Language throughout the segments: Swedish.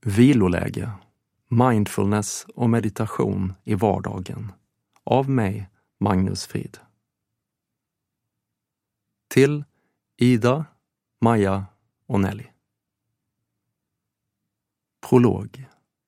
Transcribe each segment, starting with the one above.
Viloläge, mindfulness och meditation i vardagen. Av mig, Magnus Frid. Till Ida, Maja och Nelly. Prolog.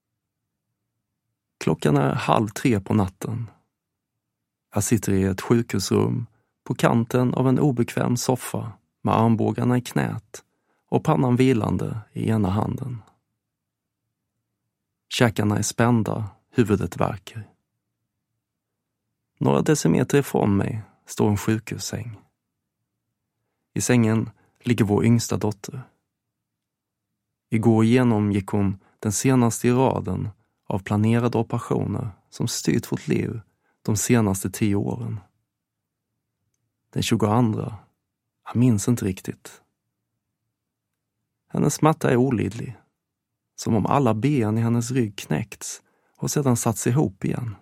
Klockan är 2:30 på natten. Jag sitter i ett sjukhusrum på kanten av en obekväm soffa med armbågarna i knät och pannan vilande i ena handen. Käkarna är spända, huvudet värker. Några decimeter ifrån mig står en sjukhussäng. I sängen ligger vår yngsta dotter. Igår genomgick hon den senaste i raden av planerade operationer som styrt vårt liv de senaste 10 åren. Den 22, jag minns inte riktigt. Hennes smärta är olidlig, som om alla ben i hennes rygg knäckts och sedan satts ihop igen.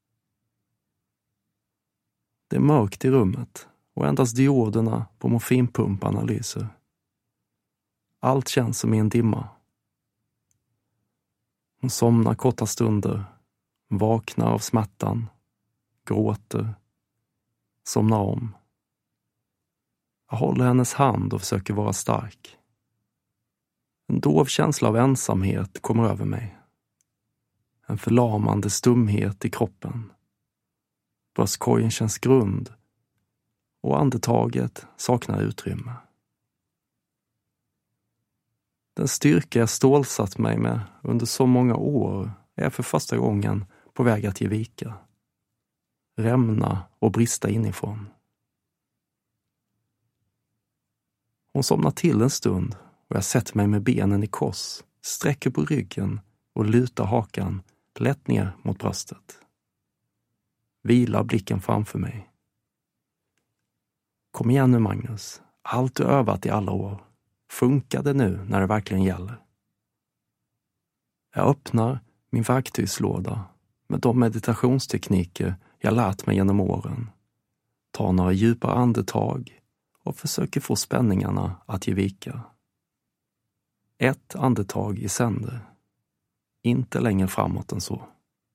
Det är mörkt i rummet och endast dioderna på morfinpumparna lyser. Allt känns som i en dimma. Hon somnar korta stunder, vaknar av smärtan, gråter, somnar om. Jag håller hennes hand och försöker vara stark. En dov känsla av ensamhet kommer över mig. En förlamande stumhet i kroppen. Bröstkorgen känns grund och andetaget saknar utrymme. Den styrka jag stålsatt mig med under så många år är för första gången på väg att ge vika. Rämna och brista inifrån. Hon somnar till en stund och jag sätter mig med benen i kors, sträcker på ryggen och lutar hakan lätt ner mot bröstet. Vilar blicken framför mig. Kom igen nu, Magnus. Allt du övat i alla år. Funkar det nu när det verkligen gäller? Jag öppnar min verktygslåda med de meditationstekniker jag lärt mig genom åren. Tar några djupa andetag och försöker få spänningarna att ge vika. Ett andetag i sänder. Inte längre framåt än så.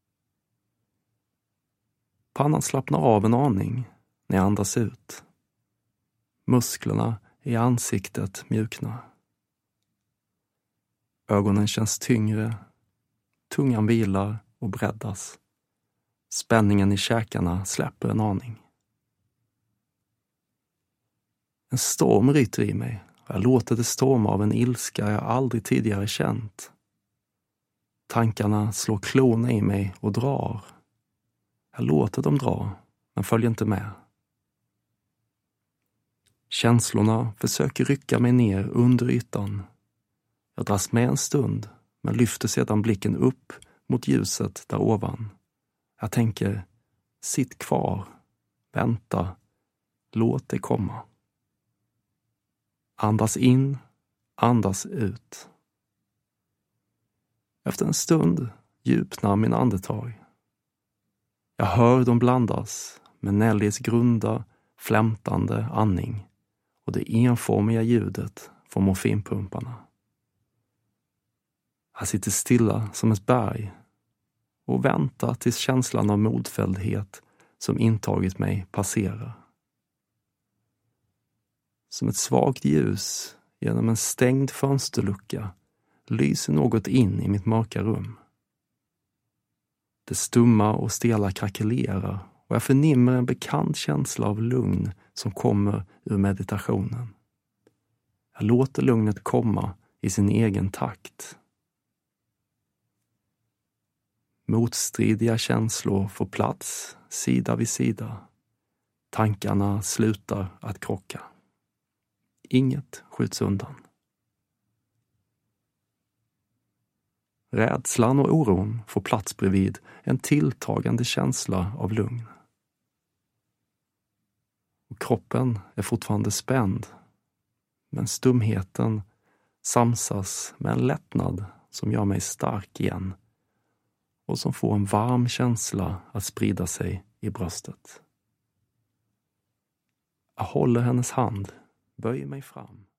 Pannan slappnar av en aning när jag andas ut. Musklerna i ansiktet mjuknar. Ögonen känns tyngre. Tungan vilar och breddas. Spänningen i käkarna släpper en aning. En storm ryter i mig och jag låter det storma av en ilska jag aldrig tidigare känt. Tankarna slår klorna i mig och drar. Jag låter dem dra, men följer inte med. Känslorna försöker rycka mig ner under ytan. Jag dras med en stund, men lyfter sedan blicken upp mot ljuset där ovan. Jag tänker, sitt kvar, vänta, låt det komma. Andas in, andas ut. Efter en stund djupnar min andetag. Jag hör dem blandas med Nellys grunda, flämtande andning och det enformiga ljudet från morfinpumparna. Jag sitter stilla som ett berg och väntar tills känslan av modfälldhet som intagit mig passerar. Som ett svagt ljus genom en stängd fönsterlucka lyser något in i mitt mörka rum. Det stumma och stela krackelerar och jag förnimmer en bekant känsla av lugn som kommer ur meditationen. Jag låter lugnet komma i sin egen takt. Motstridiga känslor får plats sida vid sida. Tankarna slutar att krocka. Inget skjuts undan. Rädslan och oron får plats bredvid en tilltagande känsla av lugn. Och kroppen är fortfarande spänd, men stumheten samsas med en lättnad som gör mig stark igen och som får en varm känsla att sprida sig i bröstet. Jag håller hennes hand, böjer mig fram